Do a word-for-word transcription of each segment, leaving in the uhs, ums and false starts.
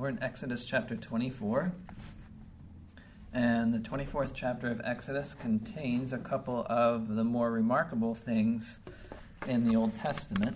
We're in Exodus chapter twenty-four, and the twenty-fourth chapter of Exodus contains a couple of the more remarkable things in the Old Testament.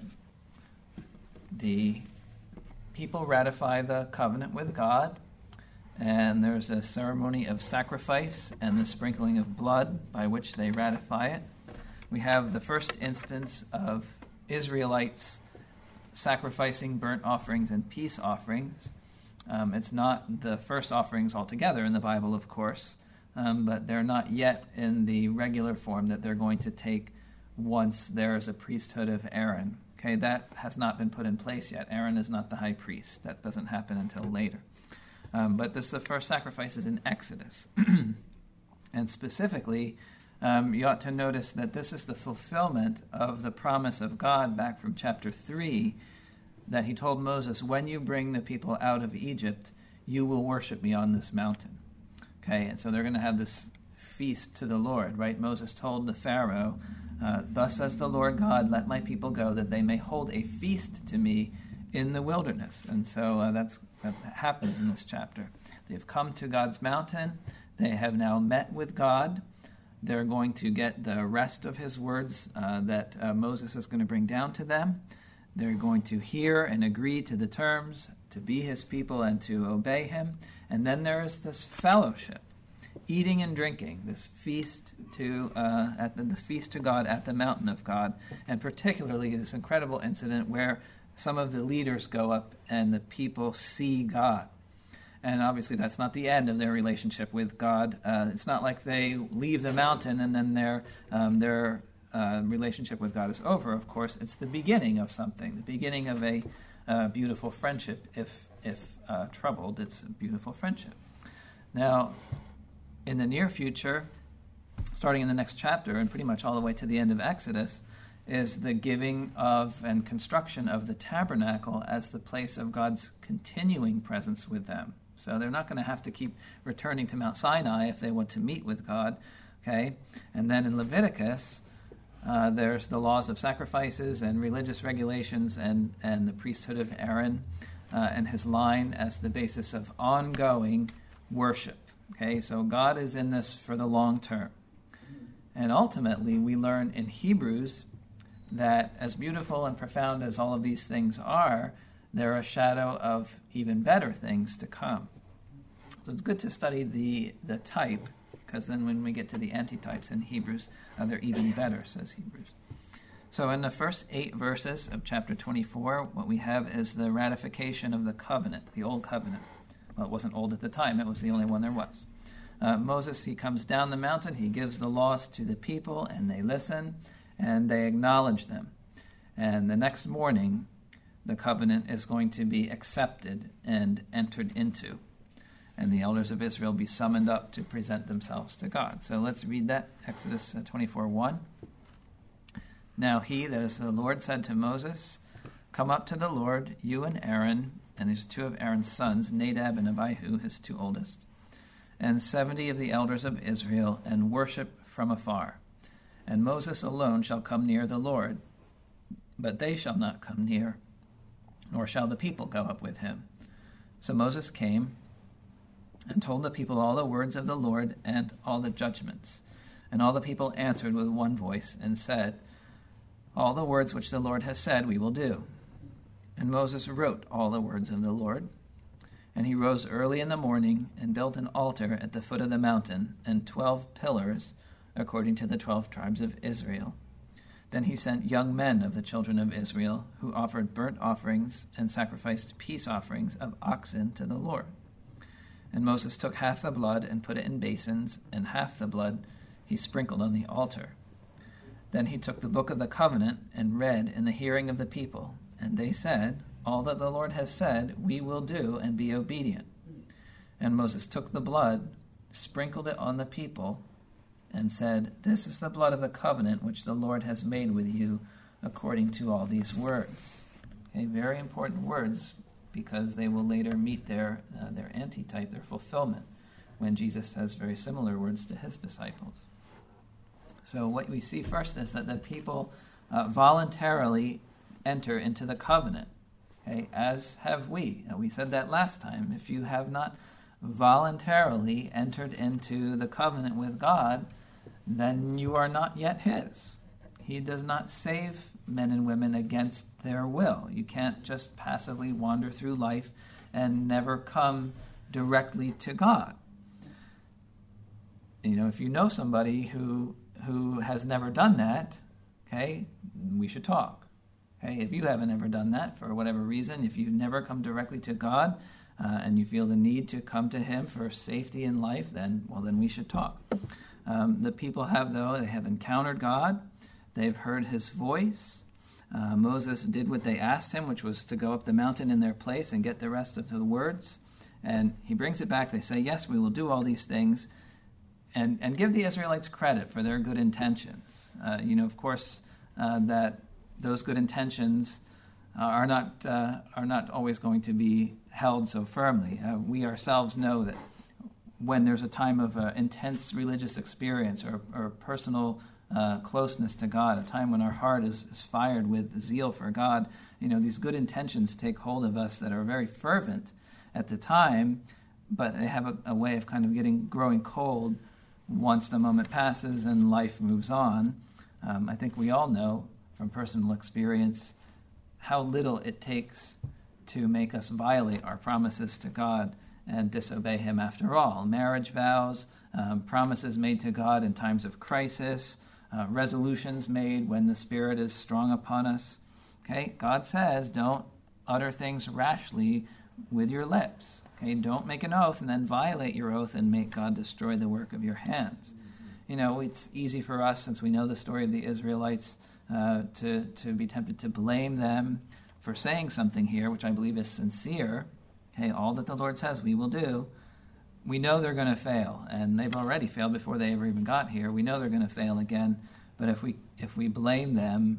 The people ratify the covenant with God, and there's a ceremony of sacrifice and the sprinkling of blood by which they ratify it. We have the first instance of Israelites sacrificing burnt offerings and peace offerings. Um, it's not the first offerings altogether in the Bible, of course, um, but they're not yet in the regular form that they're going to take once there is a priesthood of Aaron. Okay, that has not been put in place yet. Aaron is not the high priest. That doesn't happen until later. Um, but this is the first sacrifices in Exodus. And specifically, um, you ought to notice that this is the fulfillment of the promise of God back from chapter three, that he told Moses, when you bring the people out of Egypt, you will worship me on this mountain. Okay, and so they're going to have this feast to the Lord, right? Moses told the Pharaoh, uh, thus says the Lord God, let my people go, that they may hold a feast to me in the wilderness. And so uh, that's that happens in this chapter. They've come to God's mountain. They have now met with God. They're going to get the rest of his words uh, that uh, Moses is going to bring down to them. They're going to hear and agree to the terms, to be his people and to obey him. And then there is this fellowship, eating and drinking, this feast to uh, at the, this feast to God at the mountain of God, and particularly this incredible incident where some of the leaders go up and the people see God. And obviously that's not the end of their relationship with God. Uh, it's not like they leave the mountain and then their um, their uh, relationship with God is over. Of course, it's the beginning of something, the beginning of a uh, beautiful friendship. If if uh, troubled, it's a beautiful friendship. Now, in the near future, starting in the next chapter and pretty much all the way to the end of Exodus, is the giving of and construction of the tabernacle as the place of God's continuing presence with them. So they're not going to have to keep returning to Mount Sinai if they want to meet with God. Okay, and then in Leviticus, uh, there's the laws of sacrifices and religious regulations and, and the priesthood of Aaron uh, and his line as the basis of ongoing worship. Okay, so God is in this for the long term. And ultimately, we learn in Hebrews that as beautiful and profound as all of these things are, they're a shadow of even better things to come. So it's good to study the, the type, because then when we get to the antitypes in Hebrews, uh, they're even better, says Hebrews. So in the first eight verses of chapter twenty-four, what we have is the ratification of the covenant, the old covenant. Well, it wasn't old at the time, it was the only one there was. Uh, Moses, he comes down the mountain, he gives the laws to the people, and they listen, and they acknowledge them. And the next morning, the covenant is going to be accepted and entered into. And the elders of Israel be summoned up to present themselves to God. So let's read that, Exodus twenty-four one. Now he, that is the Lord, said to Moses, come up to the Lord, you and Aaron, and these are two of Aaron's sons, Nadab and Abihu, his two oldest, and seventy of the elders of Israel, and worship from afar. And Moses alone shall come near the Lord, but they shall not come near, nor shall the people go up with him. So Moses came and told the people all the words of the Lord and all the judgments. And all the people answered with one voice and said, all the words which the Lord has said we will do. And Moses wrote all the words of the Lord. And he rose early in the morning and built an altar at the foot of the mountain and twelve pillars according to the twelve tribes of Israel. Then he sent young men of the children of Israel who offered burnt offerings and sacrificed peace offerings of oxen to the Lord. And Moses took half the blood and put it in basins, and half the blood he sprinkled on the altar. Then he took the book of the covenant and read in the hearing of the people, and they said, all that the Lord has said we will do and be obedient. And Moses took the blood, sprinkled it on the people, and said, this is the blood of the covenant which the Lord has made with you according to all these words. Okay, very important words, because they will later meet their uh, their antitype, their fulfillment, when Jesus says very similar words to his disciples. So what we see first is that the people uh, voluntarily enter into the covenant. okay, as have we. And we said that last time. If you have not voluntarily entered into the covenant with God, then you are not yet his. He does not save men and women against their will. You can't just passively wander through life and never come directly to God. You know, if you know somebody who who has never done that, okay, we should talk. Okay, if you haven't ever done that for whatever reason, if you've never come directly to God uh, and you feel the need to come to Him for safety in life, then well, then we should talk. Um, the people have, though, they have encountered God. They've heard His voice. Uh, Moses did what they asked him, which was to go up the mountain in their place and get the rest of the words. And he brings it back. They say, yes, we will do all these things. And, and give the Israelites credit for their good intentions. Uh, you know, of course, uh, that those good intentions uh, are not uh, are not always going to be held so firmly. Uh, we ourselves know that when there's a time of uh, intense religious experience or, or personal uh, closeness to God, a time when our heart is, is fired with zeal for God, you know, these good intentions take hold of us that are very fervent at the time, but they have a, a way of kind of getting growing cold once the moment passes and life moves on. Um, I think we all know from personal experience how little it takes to make us violate our promises to God and disobey Him after all. Marriage vows, um, promises made to God in times of crisis, uh, resolutions made when the Spirit is strong upon us. Okay, God says, don't utter things rashly with your lips. Okay, don't make an oath and then violate your oath and make God destroy the work of your hands. You know, it's easy for us, since we know the story of the Israelites, uh, to, to be tempted to blame them for saying something here, which I believe is sincere. Okay, all that the Lord says we will do. We know they're going to fail, and they've already failed before they ever even got here. We know they're going to fail again, but if we if we blame them,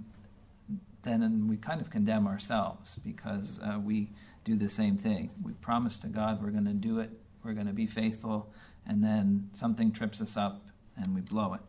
then we kind of condemn ourselves, because uh, we do the same thing. We promise to God we're going to do it, we're going to be faithful, and then something trips us up and we blow it.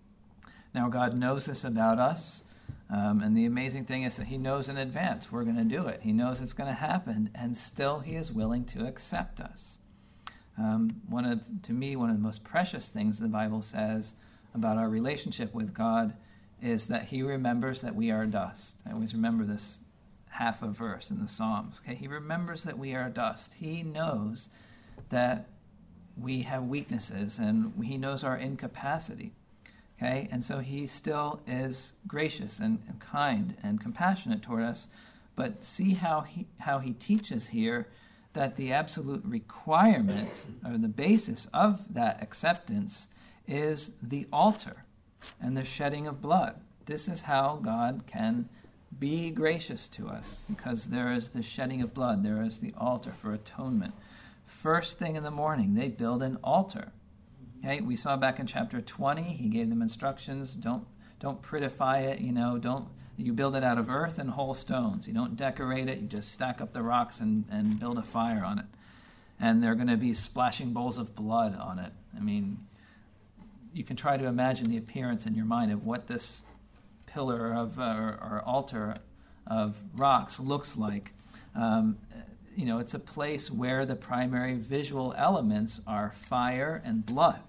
Now, God knows this about us, um, and the amazing thing is that He knows in advance we're going to do it. He knows it's going to happen, and still He is willing to accept us. Um, one of, to me, one of the most precious things the Bible says about our relationship with God is that He remembers that we are dust. I always remember this half a verse in the Psalms. Okay, He remembers that we are dust. He knows that we have weaknesses, and He knows our incapacity. Okay, and so He still is gracious and, and kind and compassionate toward us. But see how he how He teaches here that the absolute requirement or the basis of that acceptance is the altar and the shedding of blood. This is how God can be gracious to us, because there is the shedding of blood, there is the altar for atonement. First thing in the morning, they build an altar. Okay, we saw back in chapter twenty, He gave them instructions. Don't don't prettify it, you know, don't you build it out of earth and whole stones. You don't decorate it, you just stack up the rocks and, and build a fire on it. And there are going to be splashing bowls of blood on it. I mean, you can try to imagine the appearance in your mind of what this pillar of uh, or, or altar of rocks looks like. Um, you know, it's a place where the primary visual elements are fire and blood.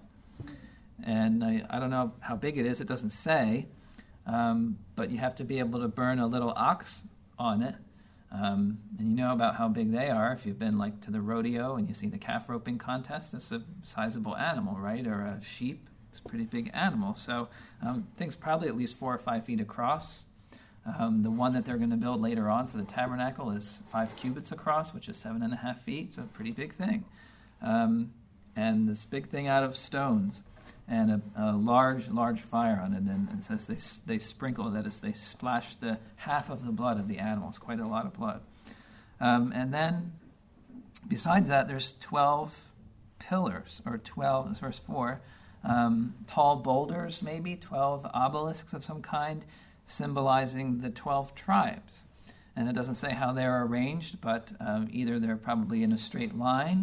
And I, I don't know how big it is, it doesn't say, um, but you have to be able to burn a little ox on it. Um, and you know about how big they are if you've been like to the rodeo and you see the calf roping contest. It's a sizable animal, right? Or a sheep. It's a pretty big animal. So um, things probably at least four or five feet across. Um, the one that they're going to build later on for the tabernacle is five cubits across, which is seven and a half feet. So a pretty big thing. Um, and this big thing out of stones and a, a large, large fire on it. And it says they they sprinkle, that is, they splash the half of the blood of the animal. It's quite a lot of blood. Um, and then besides that, there's twelve pillars, or twelve, is verse four, um, tall boulders, maybe, twelve obelisks of some kind, symbolizing the twelve tribes. And it doesn't say how they're arranged, but um, either they're probably in a straight line,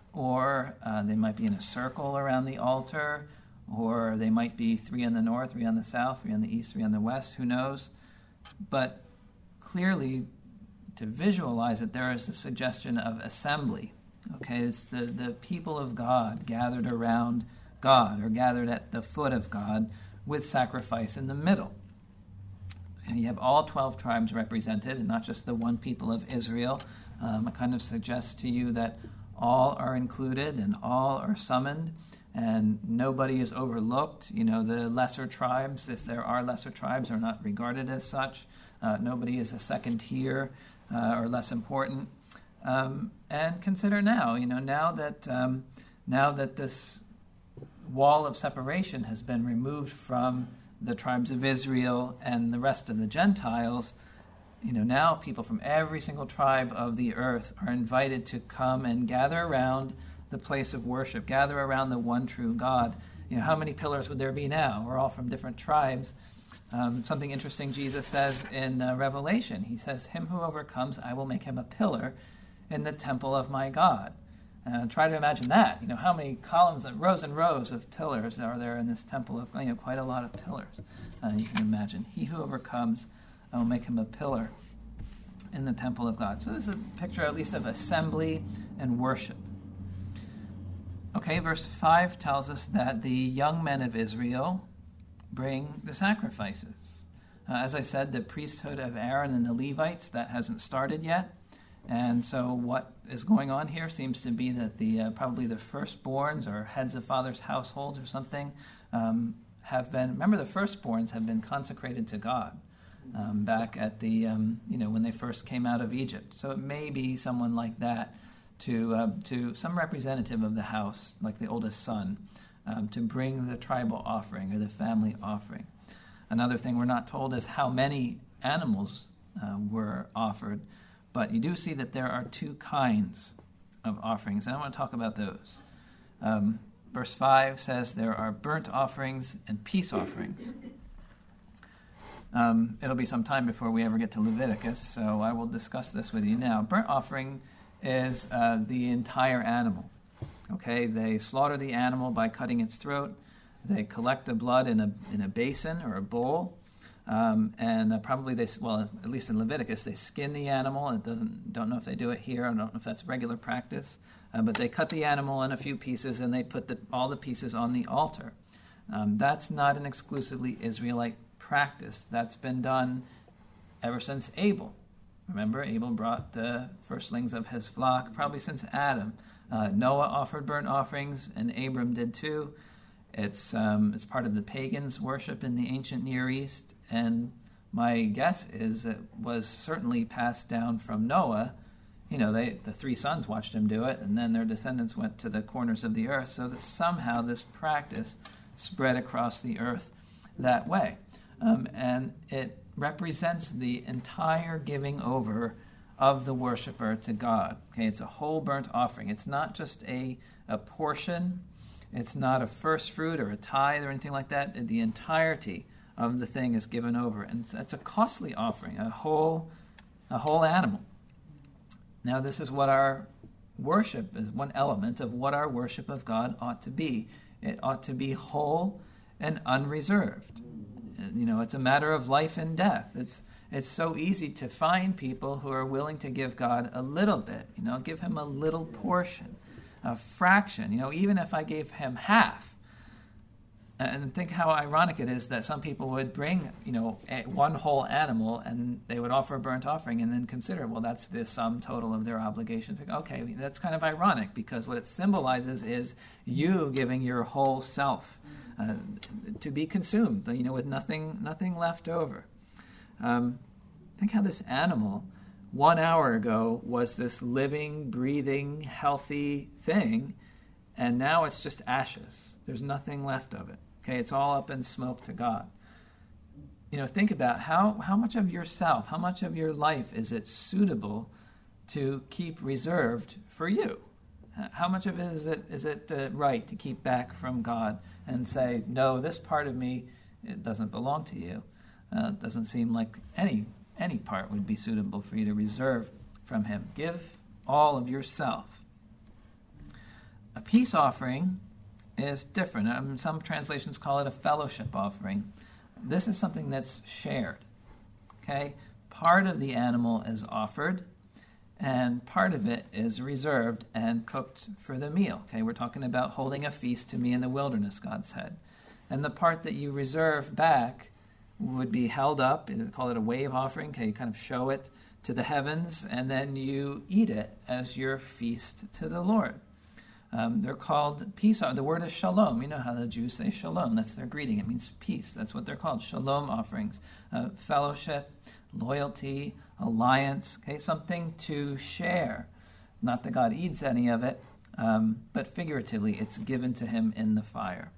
or uh, they might be in a circle around the altar, or they might be three on the north, three on the south, three on the east, three on the west, who knows? But clearly, to visualize it, there is a suggestion of assembly. Okay, it's the, the people of God gathered around God, or gathered at the foot of God, with sacrifice in the middle. And you have all twelve tribes represented, and not just the one people of Israel. Um, it kind of suggests to you that all are included and all are summoned, and nobody is overlooked. You know, the lesser tribes, if there are lesser tribes, are not regarded as such. Uh, nobody is a second tier uh, or less important. Um, and consider now, you know, now that um, now that this wall of separation has been removed from the tribes of Israel and the rest of the Gentiles, you know, now people from every single tribe of the earth are invited to come and gather around the place of worship, gather around the one true God. You know, how many pillars would there be now? We're all from different tribes. Um, something interesting Jesus says in uh, Revelation. He says, "Him who overcomes, I will make him a pillar in the temple of my God." Uh, try to imagine that. You know, how many columns and rows and rows of pillars are there in this temple of, you know, quite a lot of pillars. Uh, you can imagine. He who overcomes, I will make him a pillar in the temple of God. So this is a picture at least of assembly and worship. Okay, verse five tells us that the young men of Israel bring the sacrifices. Uh, as I said, the priesthood of Aaron and the Levites, that hasn't started yet. And so what is going on here seems to be that the uh, probably the firstborns or heads of fathers' households or something um, have been, remember the firstborns have been consecrated to God um, back at the, um, you know, when they first came out of Egypt. So it may be someone like that to, uh, to some representative of the house, like the oldest son, um, to bring the tribal offering or the family offering. Another thing we're not told is how many animals uh, were offered. But you do see that there are two kinds of offerings, and I want to talk about those. Um, verse five says there are burnt offerings and peace offerings. Um, it'll be some time before we ever get to Leviticus, so I will discuss this with you now. Burnt offering is uh, the entire animal. Okay, they slaughter the animal by cutting its throat. They collect the blood in a in a basin or a bowl. Um, and uh, probably they, well, at least in Leviticus, they skin the animal. It doesn't, don't know if they do it here. I don't know if that's regular practice. Uh, but they cut the animal in a few pieces and they put the, all the pieces on the altar. Um, that's not an exclusively Israelite practice. That's been done ever since Abel. Remember, Abel brought the firstlings of his flock, probably since Adam. Uh, Noah offered burnt offerings, and Abram did too. It's um, it's part of the pagans' worship in the ancient Near East, and my guess is it was certainly passed down from Noah. You know, they the three sons watched him do it, and then their descendants went to the corners of the earth, so that somehow this practice spread across the earth that way. Um, and it represents the entire giving over of the worshiper to God. Okay, it's a whole burnt offering. It's not just a, a portion. It's not a first fruit or a tithe or anything like that. The entirety of the thing is given over. And it's a costly offering, a whole, a whole animal. Now, this is what our worship is, one element of what our worship of God ought to be. It ought to be whole and unreserved. You know, it's a matter of life and death. It's it's so easy to find people who are willing to give God a little bit, you know, give him a little portion, a fraction, you know, even if I gave him half. And think how ironic it is that some people would bring, you know, a, one whole animal and they would offer a burnt offering and then consider, well, that's the sum total of their obligations. Okay, that's kind of ironic because what it symbolizes is you giving your whole self uh, to be consumed, you know, with nothing, nothing left over. Um, think how this animal one hour ago was this living, breathing, healthy thing, and now it's just ashes. There's nothing left of it. Okay, it's all up in smoke to God. You know, think about how, how much of yourself, how much of your life is it suitable to keep reserved for you? How much of it is it, is it uh, right to keep back from God and say, no, this part of me, it doesn't belong to you. Uh, it doesn't seem like any any part would be suitable for you to reserve from him. Give all of yourself. A peace offering is different. Um, some translations call it a fellowship offering. This is something that's shared. Okay? Part of the animal is offered, and part of it is reserved and cooked for the meal. Okay, we're talking about holding a feast to me in the wilderness, God said. And the part that you reserve back would be held up, they call it a wave offering. Okay, you kind of show it to the heavens, and then you eat it as your feast to the Lord. Um, they're called peace. The word is shalom. You know how the Jews say shalom. That's their greeting. It means peace. That's what they're called, shalom offerings. Uh, fellowship, loyalty, alliance, okay, something to share. Not that God eats any of it, um, but figuratively, it's given to him in the fire.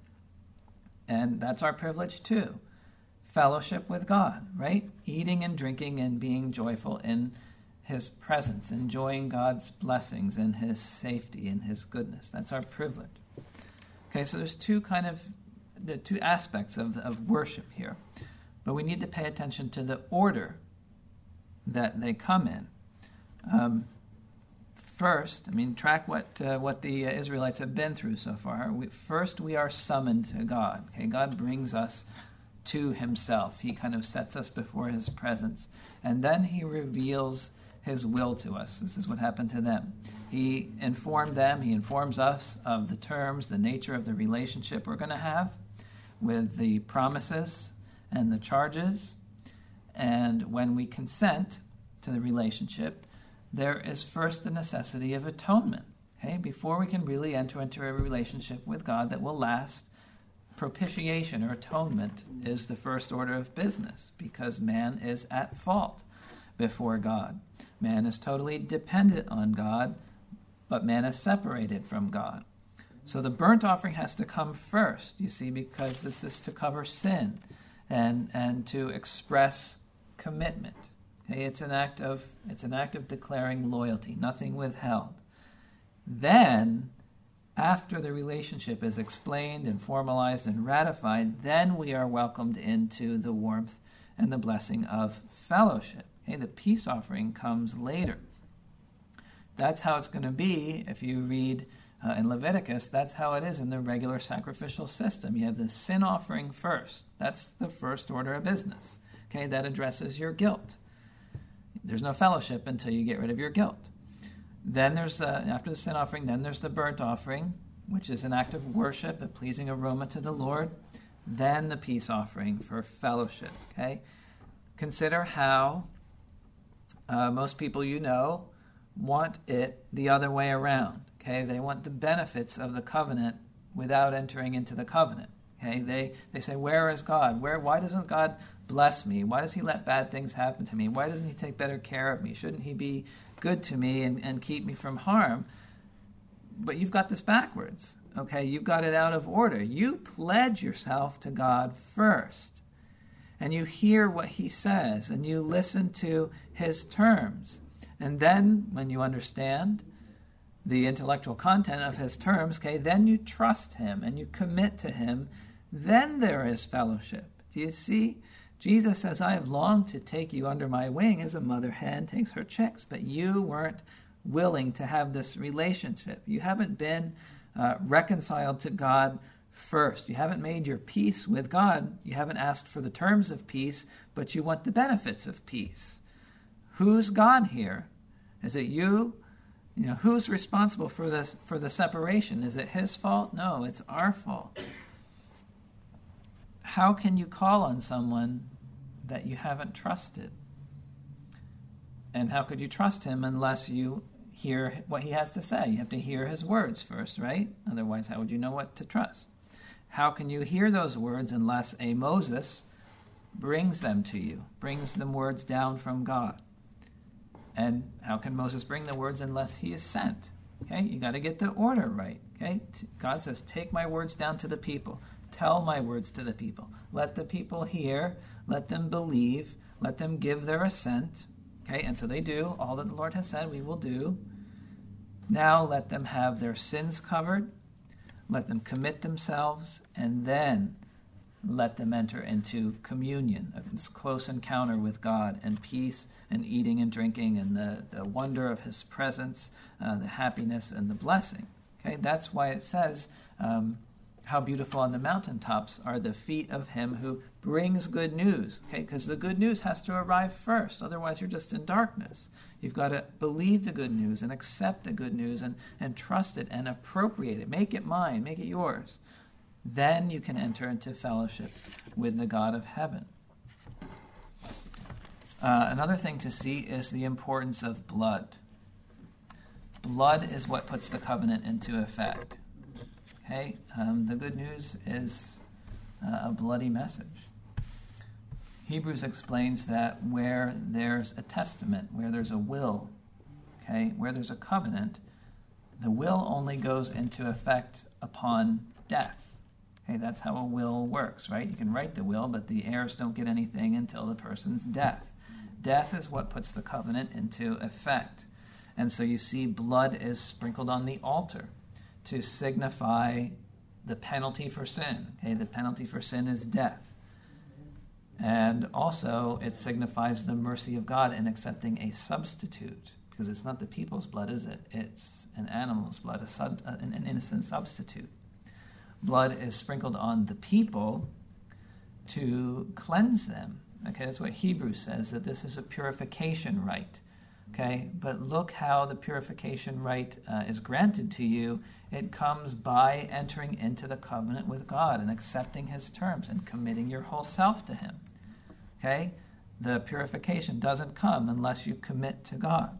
And that's our privilege too. Fellowship with God, right? Eating and drinking and being joyful in his presence, enjoying God's blessings and his safety and his goodness. That's our privilege. Okay, so there's two kind of, the two aspects of, of worship here. But we need to pay attention to the order that they come in. Um, first, I mean, track what uh, what the uh, Israelites have been through so far. We, first, we are summoned to God. Okay, God brings us to himself. He kind of sets us before his presence. And then he reveals his will to us. This is what happened to them. He informed them, he informs us of the terms, the nature of the relationship we're going to have with the promises and the charges. And when we consent to the relationship, there is first the necessity of atonement. Okay? Before we can really enter into a relationship with God that will last, propitiation or atonement is the first order of business, because man is at fault before God. Man is totally dependent on God, but man is separated from God. So the burnt offering has to come first, you see, because this is to cover sin and and to express commitment. Okay, it's an act of it's an act of declaring loyalty, nothing withheld. Then, after the relationship is explained and formalized and ratified, then we are welcomed into the warmth and the blessing of fellowship. Okay, the peace offering comes later. That's how it's going to be if you read uh, in Leviticus. That's how it is in the regular sacrificial system. You have the sin offering first. That's the first order of business. Okay, that addresses your guilt. There's no fellowship until you get rid of your guilt. Then there's, uh, after the sin offering, then there's the burnt offering, which is an act of worship, a pleasing aroma to the Lord. Then the peace offering for fellowship. Okay, consider how uh, most people you know want it the other way around. Okay, they want the benefits of the covenant without entering into the covenant. Okay, they they say, where is God? Where? Why doesn't God bless me? Why does he let bad things happen to me? Why doesn't he take better care of me? Shouldn't he be good to me and, and keep me from harm? But you've got this backwards. Okay, you've got it out of order. You pledge yourself to God first, and you hear what he says, and you listen to his terms. And then, when you understand the intellectual content of his terms, okay, then you trust him and you commit to him. Then there is fellowship. Do you see? Jesus says, I have longed to take you under my wing as a mother hen takes her chicks, but you weren't willing to have this relationship. You haven't been uh, reconciled to God first. You haven't made your peace with God. You haven't asked for the terms of peace, but you want the benefits of peace. Who's God here? Is it you? You know, who's responsible for this, for the separation? Is it his fault? No, it's our fault. How can you call on someone that you haven't trusted? And how could you trust him unless you hear what he has to say? You have to hear his words first, right? Otherwise, how would you know what to trust? How can you hear those words unless a Moses brings them to you, brings the words down from God? And how can Moses bring the words unless he is sent? Okay, you got to get the order right. Okay, God says, take my words down to the people. Tell my words to the people. Let the people hear. Let them believe. Let them give their assent. Okay, and so they do. All that the Lord has said, we will do. Now let them have their sins covered. Let them commit themselves. And then let them enter into communion, this close encounter with God, and peace, and eating and drinking, and the, the wonder of his presence, uh, the happiness and the blessing. Okay, that's why it says, um, how beautiful on the mountaintops are the feet of him who brings good news, okay? Because the good news has to arrive first. Otherwise, you're just in darkness. You've got to believe the good news and accept the good news and, and trust it and appropriate it. Make it mine. Make it yours. Then you can enter into fellowship with the God of heaven. Uh, another thing to see is the importance of blood. Blood is what puts the covenant into effect. Okay, um, the good news is uh, a bloody message. Hebrews explains that where there's a testament, where there's a will, okay, where there's a covenant, the will only goes into effect upon death. Okay, that's how a will works, right? You can write the will, but the heirs don't get anything until the person's death. Death is what puts the covenant into effect. And so you see blood is sprinkled on the altar to signify the penalty for sin. Okay, the penalty for sin is death. And also it signifies the mercy of God in accepting a substitute, because it's not the people's blood, is it? It's an animal's blood, a sub, an, an innocent substitute. Blood is sprinkled on the people to cleanse them. Okay, that's what Hebrews says, that this is a purification rite. Okay, but look how the purification rite uh, is granted to you. It comes by entering into the covenant with God and accepting his terms and committing your whole self to him. Okay, the purification doesn't come unless you commit to God.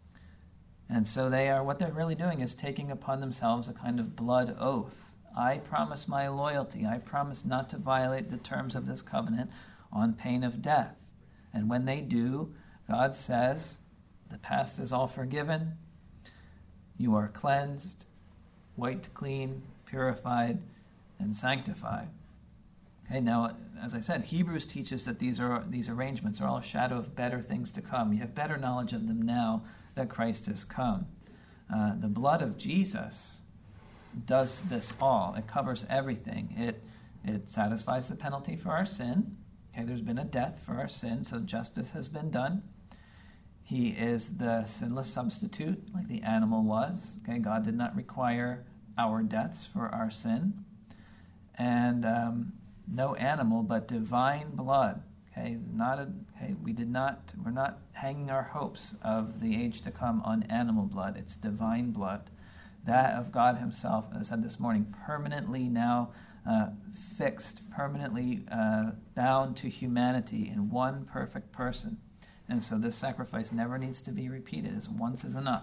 And so they are, what they're really doing is taking upon themselves a kind of blood oath. I promise my loyalty. I promise not to violate the terms of this covenant on pain of death. And when they do, God says, the past is all forgiven. You are cleansed, wiped clean, purified, and sanctified. Okay, now, as I said, Hebrews teaches that these are these arrangements are all a shadow of better things to come. You have better knowledge of them now that Christ has come. Uh, the blood of Jesus does this all. It covers everything. It it satisfies the penalty for our sin. Okay, there's been a death for our sin, so justice has been done. He is the sinless substitute, like the animal was. Okay, God did not require our deaths for our sin. And um, no animal, but divine blood. Okay, not a, okay, we did not, we're not hanging our hopes of the age to come on animal blood. It's divine blood. That of God himself, as I said this morning, permanently now uh, fixed, permanently uh, bound to humanity in one perfect person. And so this sacrifice never needs to be repeated. It's once is enough.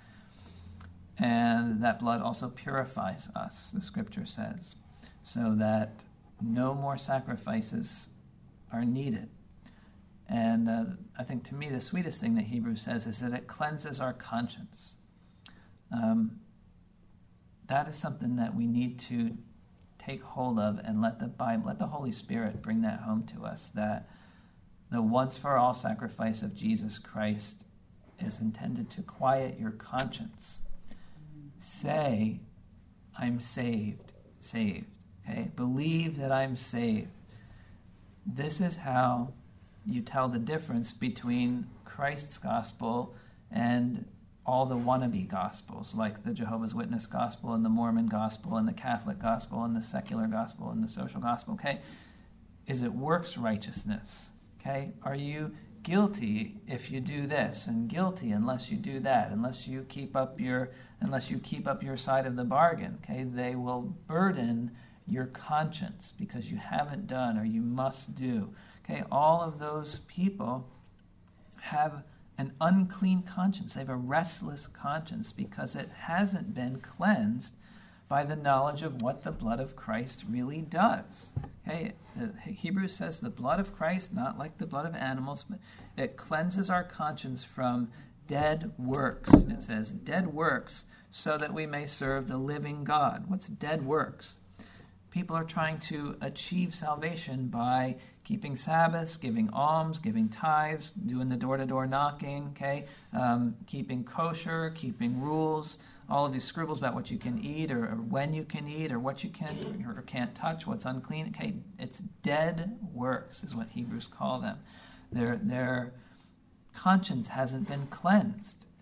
And that blood also purifies us, the scripture says, so that no more sacrifices are needed. And uh, I think to me the sweetest thing that Hebrews says is that it cleanses our conscience. Um, that is something that we need to take hold of and let the Bible, let the Holy Spirit bring that home to us, that the once-for-all sacrifice of Jesus Christ is intended to quiet your conscience. Say, I'm saved, saved. Okay? Believe that I'm saved. This is how you tell the difference between Christ's gospel and all the wannabe gospels, like the Jehovah's Witness gospel and the Mormon gospel and the Catholic gospel and the secular gospel and the social gospel. Okay? Is it works righteousness? Okay, are you guilty if you do this, and guilty unless you do that, unless you keep up your unless you keep up your side of the bargain? Okay, they will burden your conscience because you haven't done or you must do. Okay, all of those people have an unclean conscience. They have a restless conscience because it hasn't been cleansed by the knowledge of what the blood of Christ really does. Okay, Hebrews says the blood of Christ, not like the blood of animals, but it cleanses our conscience from dead works. It says dead works so that we may serve the living God. What's dead works? People are trying to achieve salvation by keeping Sabbaths, giving alms, giving tithes, doing the door-to-door knocking, okay, um, keeping kosher, keeping rules, all of these scribbles about what you can eat or, or when you can eat or what you can or can't touch, what's unclean. Okay, it's dead works is what Hebrews call them. Their, their conscience hasn't been cleansed.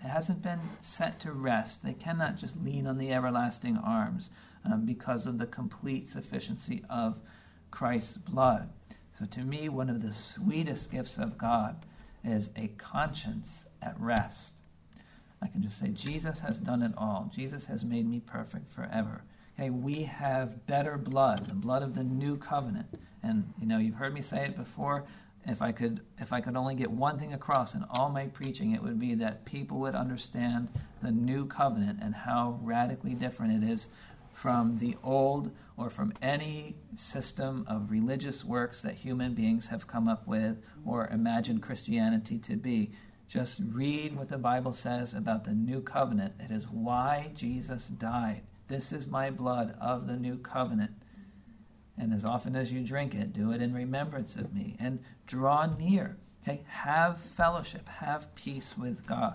it hasn't been set to rest. They cannot just lean on the everlasting arms um, because of the complete sufficiency of Christ's blood. So to me, one of the sweetest gifts of God is a conscience at rest. I can just say, Jesus has done it all. Jesus has made me perfect forever. Okay, we have better blood, the blood of the new covenant. And, you know, you've heard me say it before. If I could if I could only get one thing across in all my preaching, it would be that people would understand the new covenant and how radically different it is from the old or from any system of religious works that human beings have come up with or imagined Christianity to be. Just read what the Bible says about the new covenant. It is why Jesus died. This is my blood of the new covenant. And as often as you drink it, do it in remembrance of me. And draw near. Okay? Have fellowship. Have peace with God.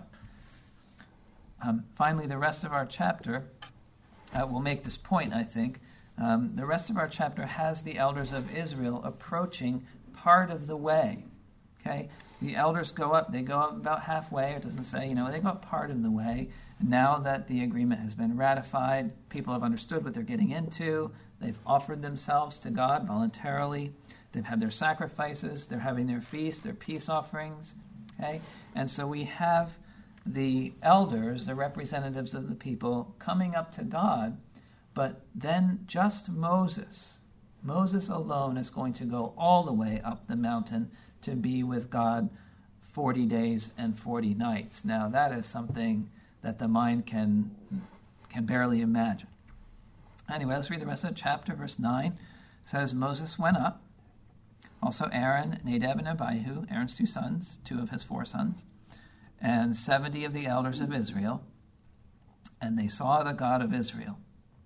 Um, finally, the rest of our chapter uh, will make this point, I think. Um, the rest of our chapter has the elders of Israel approaching part of the way. Okay? The elders go up. They go up about halfway. It doesn't say, you know, they go up part of the way. Now that the agreement has been ratified, people have understood what they're getting into. They've offered themselves to God voluntarily. They've had their sacrifices. They're having their feast, their peace offerings. Okay? And so we have the elders, the representatives of the people, coming up to God, but then just Moses. Moses alone is going to go all the way up the mountain to be with God forty days and forty nights. Now, that is something that the mind can can barely imagine. Anyway, let's read the rest of the chapter. Verse nine says, Moses went up, also Aaron, Nadab, and Abihu, Aaron's two sons, two of his four sons, and seventy of the elders of Israel, and they saw the God of Israel.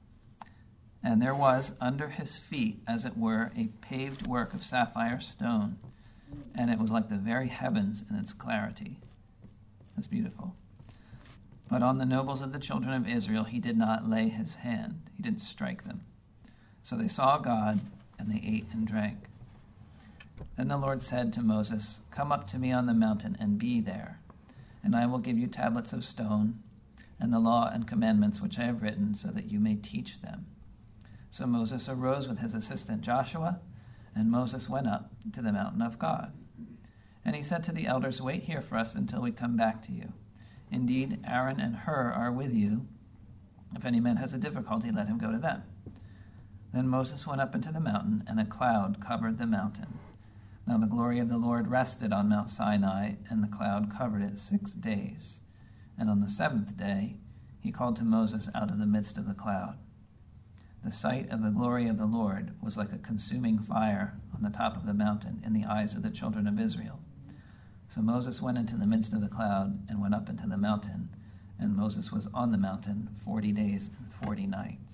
And there was under his feet, as it were, a paved work of sapphire stone, and it was like the very heavens in its clarity. That's beautiful. But on the nobles of the children of Israel he did not lay his hand. He didn't strike them. So they saw God, and they ate and drank. Then the Lord said to Moses, Come up to me on the mountain and be there, and I will give you tablets of stone, and the law and commandments which I have written, so that you may teach them. So Moses arose with his assistant Joshua, and Moses went up to the mountain of God. And he said to the elders, Wait here for us until we come back to you. Indeed, Aaron and Hur are with you. If any man has a difficulty, let him go to them. Then Moses went up into the mountain, and a cloud covered the mountain. Now the glory of the Lord rested on Mount Sinai, and the cloud covered it six days. And on the seventh day he called to Moses out of the midst of the cloud. The sight of the glory of the Lord was like a consuming fire on the top of the mountain in the eyes of the children of Israel. So Moses went into the midst of the cloud and went up into the mountain, and Moses was on the mountain forty days and forty nights.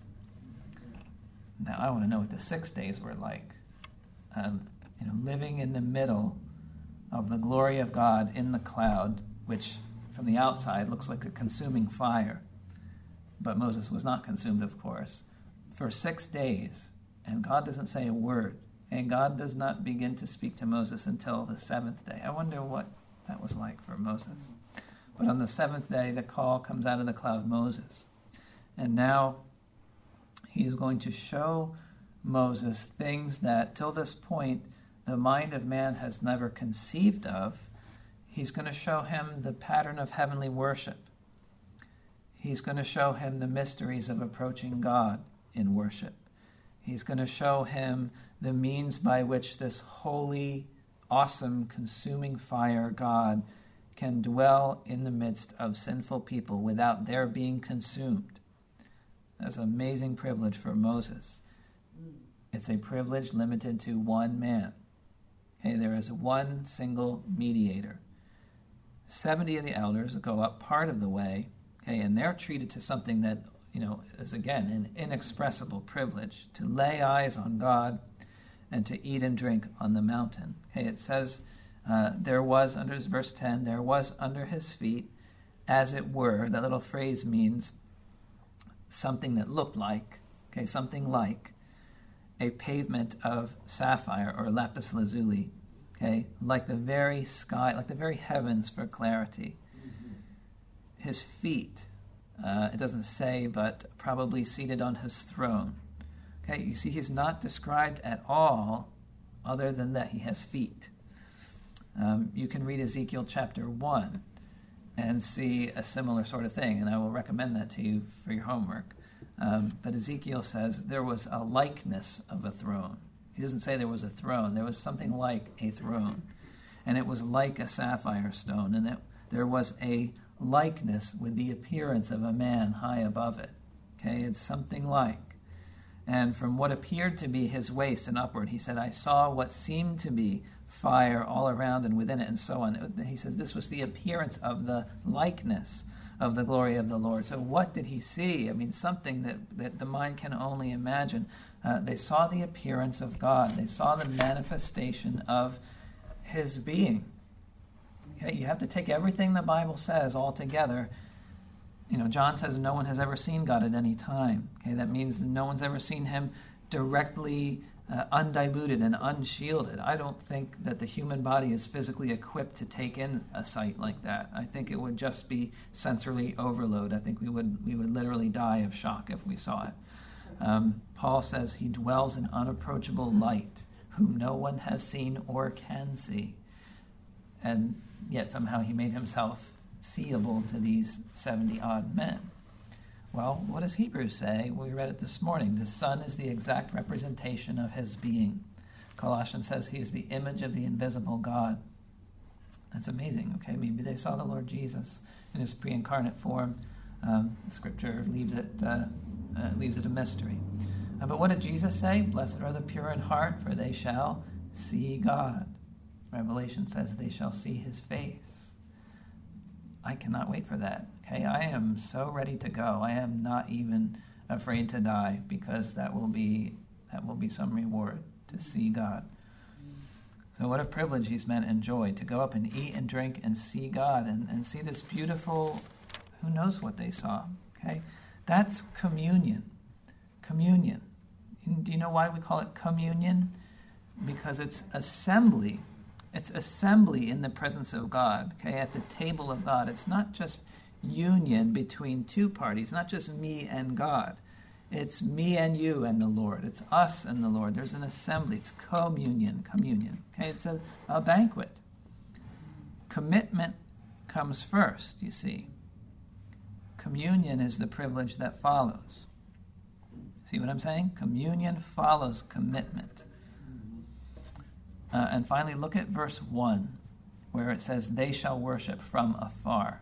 Now I want to know what the six days were like. Um, you know, living in the middle of the glory of God in the cloud, which from the outside looks like a consuming fire. But Moses was not consumed, of course, for six days, and God doesn't say a word, and God does not begin to speak to Moses until the seventh day. I wonder what that was like for Moses. But on the seventh day, the call comes out of the cloud, Moses. And now he is going to show Moses things that, till this point, the mind of man has never conceived of. He's going to show him the pattern of heavenly worship. He's going to show him the mysteries of approaching God in worship. He's going to show him the means by which this holy, awesome, consuming fire God can dwell in the midst of sinful people without their being consumed. That's an amazing privilege for Moses. It's a privilege limited to one man. Okay, there is one single mediator. Seventy of the elders go up part of the way. Okay, and they're treated to something that, you know, is again an inexpressible privilege, to lay eyes on God and to eat and drink on the mountain. Okay, it says uh, there was, under verse ten, there was under his feet, as it were, that little phrase means something that looked like, okay, something like a pavement of sapphire or lapis lazuli, okay, like the very sky, like the very heavens for clarity. his feet. Uh, it doesn't say, but probably seated on his throne. Okay, you see, he's not described at all other than that he has feet. Um, you can read Ezekiel chapter one and see a similar sort of thing, and I will recommend that to you for your homework. Um, but Ezekiel says there was a likeness of a throne. He doesn't say there was a throne. There was something like a throne, and it was like a sapphire stone, and it, there was a likeness with the appearance of a man high above it. Okay, it's something like. And from what appeared to be his waist and upward, he said, I saw what seemed to be fire all around and within it, and so on. He says this was the appearance of the likeness of the glory of the Lord. So what did he see? I mean, something that, that the mind can only imagine. Uh, they saw the appearance of God. They saw the manifestation of his being. Okay, you have to take everything the Bible says all together. You know, John says no one has ever seen God at any time. Okay, that means no one's ever seen him directly uh, undiluted and unshielded. I don't think that the human body is physically equipped to take in a sight like that. I think it would just be sensory overload. I think we would we would literally die of shock if we saw it. Um, Paul says he dwells in unapproachable light, whom no one has seen or can see. And yet somehow he made himself seeable to these seventy-odd men. Well, what does Hebrews say? We read it this morning. The Son is the exact representation of his being. Colossians says he is the image of the invisible God. That's amazing, okay? Maybe they saw the Lord Jesus in his pre-incarnate form. Um, Scripture leaves it, uh, uh, leaves it a mystery. Uh, but what did Jesus say? Blessed are the pure in heart, for they shall see God. Revelation says they shall see his face. I cannot wait for that. Okay, I am so ready to go. I am not even afraid to die, because that will be that will be some reward, to see God. So what a privilege these men enjoyed, to go up and eat and drink and see God and, and see this beautiful, who knows what they saw. Okay, that's communion. Communion. Do you know why we call it communion? Because it's assembly. It's assembly in the presence of God, okay, at the table of God. It's not just union between two parties, not just me and God. It's me and you and the Lord. It's us and the Lord. There's an assembly. It's communion, communion. Okay, it's a, a banquet. Commitment comes first, you see. Communion is the privilege that follows. See what I'm saying? Communion follows commitment. Uh, and finally, look at verse one, where it says, they shall worship from afar.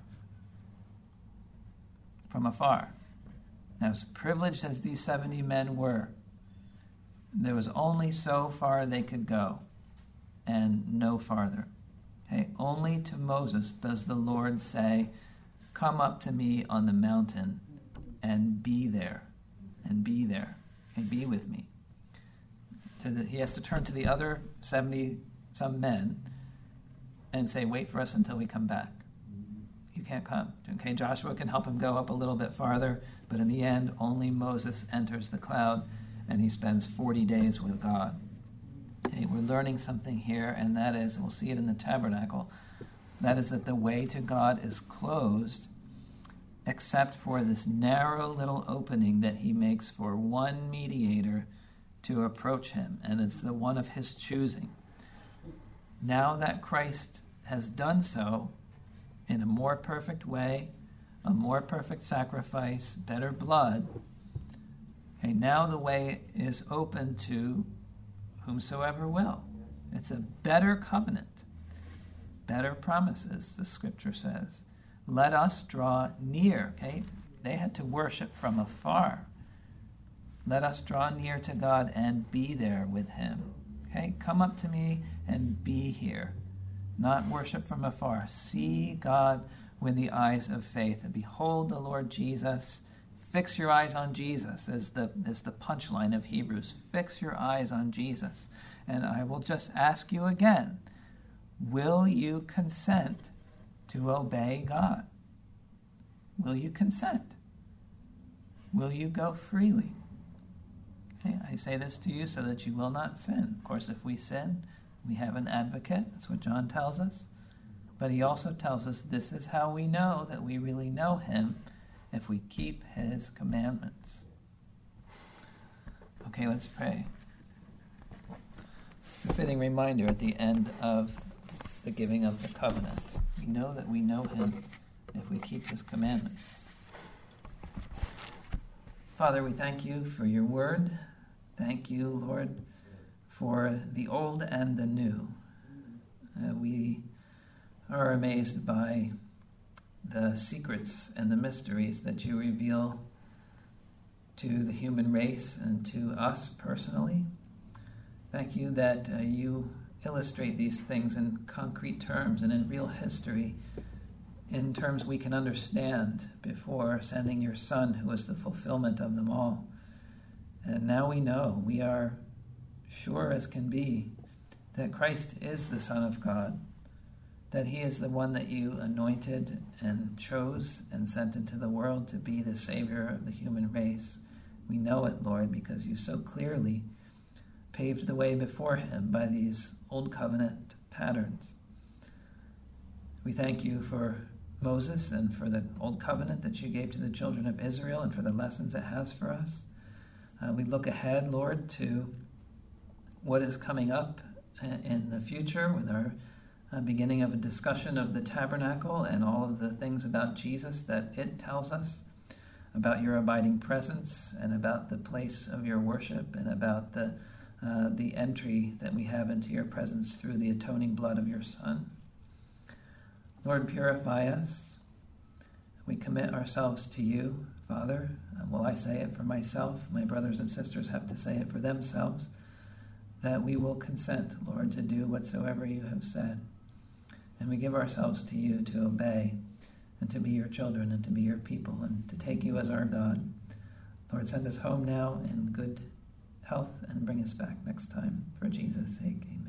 From afar. Now, as privileged as these seventy men were, there was only so far they could go, and no farther. Okay? Only to Moses does the Lord say, come up to me on the mountain and be there, and be there, and be with me. To the, he has to turn to the other seventy-some men and say, wait for us until we come back. You can't come. Okay, Joshua can help him go up a little bit farther, but in the end, only Moses enters the cloud, and he spends forty days with God. Okay, we're learning something here, and that is, and we'll see it in the tabernacle, that is that the way to God is closed except for this narrow little opening that he makes for one mediator to approach him, and it's the one of his choosing. Now that Christ has done so in a more perfect way, a more perfect sacrifice, better blood, okay, now the way is open to whomsoever will. It's a better covenant, better promises, the Scripture says. Let us draw near, okay? They had to worship from afar. Let us draw near to God and be there with him. Okay, come up to me and be here. Not worship from afar. See God with the eyes of faith. And behold the Lord Jesus. Fix your eyes on Jesus as the, as the punchline of Hebrews. Fix your eyes on Jesus. And I will just ask you again, will you consent to obey God? Will you consent? Will you go freely? Okay, I say this to you so that you will not sin. Of course, if we sin, we have an advocate. That's what John tells us. But he also tells us this is how we know that we really know him, if we keep his commandments. Okay, let's pray. It's a fitting reminder at the end of the giving of the covenant. We know that we know him if we keep his commandments. Father, we thank you for your word. Thank you, Lord, for the old and the new. Uh, we are amazed by the secrets and the mysteries that you reveal to the human race and to us personally. Thank you that uh, you illustrate these things in concrete terms and in real history, in terms we can understand, before sending your Son, who was the fulfillment of them all. And now we know, we are sure as can be, that Christ is the Son of God, that he is the one that you anointed and chose and sent into the world to be the Savior of the human race. We know it, Lord, because you so clearly paved the way before him by these Old Covenant patterns. We thank you for Moses and for the Old Covenant that you gave to the children of Israel and for the lessons it has for us. Uh, we look ahead, Lord, to what is coming up in the future with our uh, beginning of a discussion of the tabernacle and all of the things about Jesus that it tells us, about your abiding presence and about the place of your worship and about the uh, the entry that we have into your presence through the atoning blood of your Son. Lord, purify us. We commit ourselves to you, Father. Uh, well, I say it for myself. My brothers and sisters have to say it for themselves, that we will consent, Lord, to do whatsoever you have said. And we give ourselves to you to obey and to be your children and to be your people and to take you as our God. Lord, send us home now in good health and bring us back next time. For Jesus' sake, amen.